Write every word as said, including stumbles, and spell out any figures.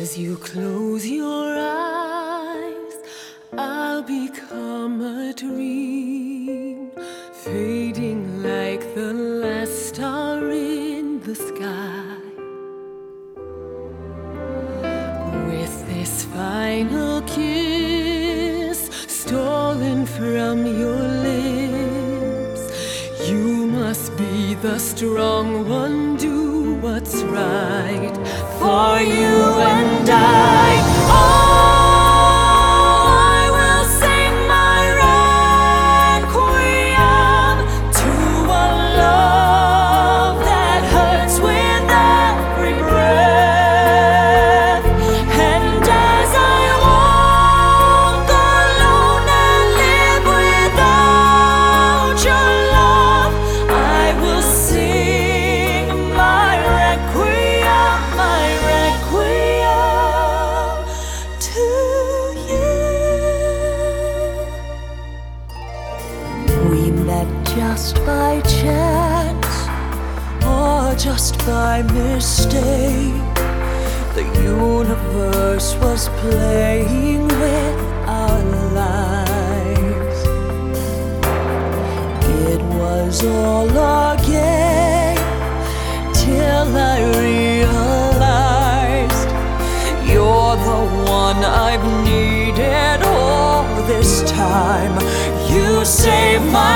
As you close your eyes, I'll become a dream, fading like the last star in the sky. With this final kiss stolen from your lips, you must be the strong one. Do what's right for you and I. Oh, we met just by chance, or just by mistake. The universe was playing with our lives. It was all a game till I realized you're the one I've needed all this time. You saved my